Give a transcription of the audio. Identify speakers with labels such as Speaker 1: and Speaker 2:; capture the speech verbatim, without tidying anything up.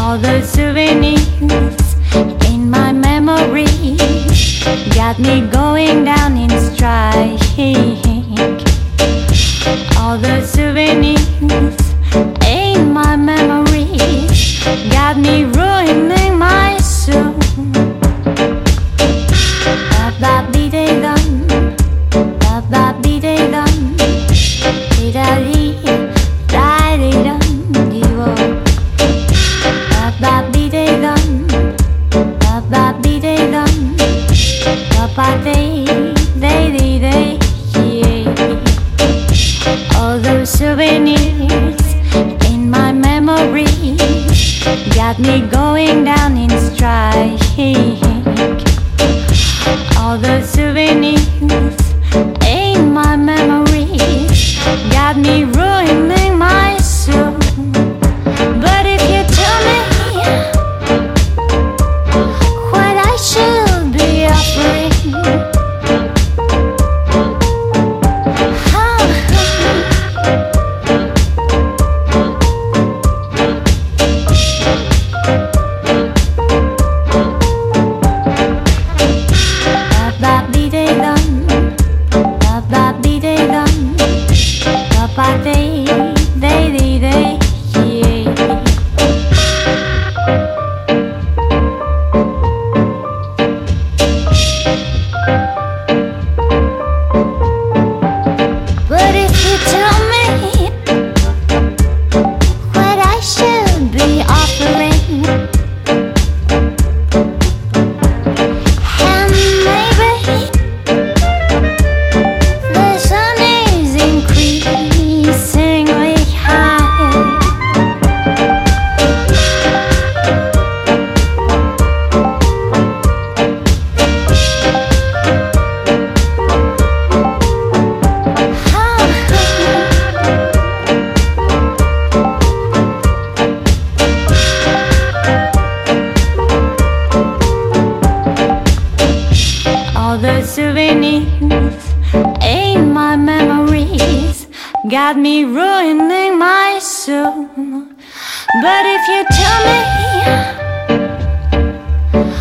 Speaker 1: All the souvenirs in my memory got me going down in strike. All the souvenirs in my memory got me ruining my soul. Ba ba dee dee dum, ba ba dee dee dum, dee da dee, da dee dum dee wo. Ba ba dee dee dum, ba ba dee dee dum, ba ba dee dee dee dee. All those souvenirs in my memory got me going down in strike. All the souvenirs in my memory got me ruining my soul. But if you tell me what I should be offering, souvenirs in my memories got me ruining my soul. But if you tell me